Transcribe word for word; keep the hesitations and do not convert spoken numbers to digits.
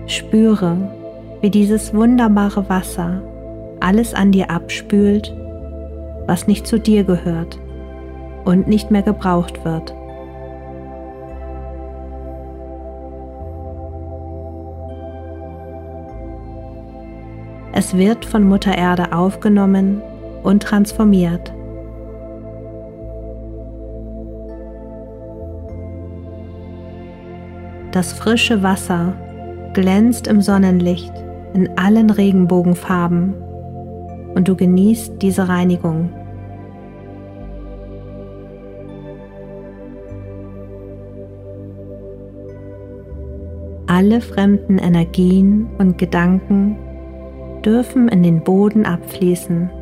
Spüre, wie dieses wunderbare Wasser alles an dir abspült, was nicht zu dir gehört und nicht mehr gebraucht wird. Es wird von Mutter Erde aufgenommen und transformiert. Das frische Wasser glänzt im Sonnenlicht in allen Regenbogenfarben und du genießt diese Reinigung. Alle fremden Energien und Gedanken dürfen in den Boden abfließen.